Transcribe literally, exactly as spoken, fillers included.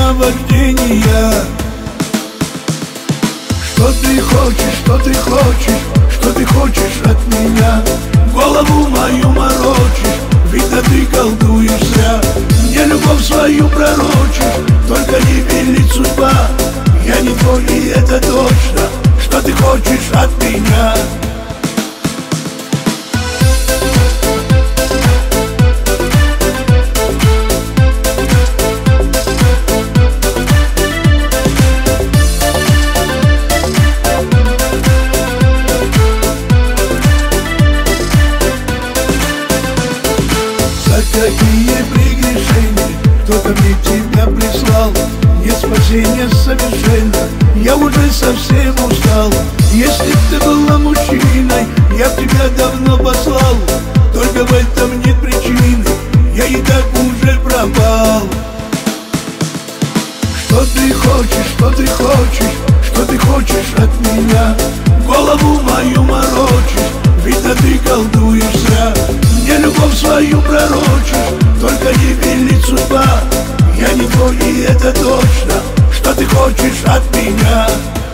наваждения. Что ты хочешь, что ты хочешь, что ты хочешь от меня? Голову мою морочишь, видно ты колдуешь зря. Мне любовь свою пророчишь, только не велит судьба. Я не твой, и это точно. Что ты хочешь от меня? Какие прегрешения кто-то мне тебя прислал? Нет спасения совершенно, я уже совсем устал. Если б ты была мужчиной, я б тебя давно послал. Только в этом нет причины, я и так уже пропал. Что ты хочешь, что ты хочешь, что ты хочешь от меня? Голову мою морочишь, видно ты колдуешь зря. Мне любовь свою пророчишь, только не велит судьба. Я не твой, и это точно. Что ты хочешь от меня?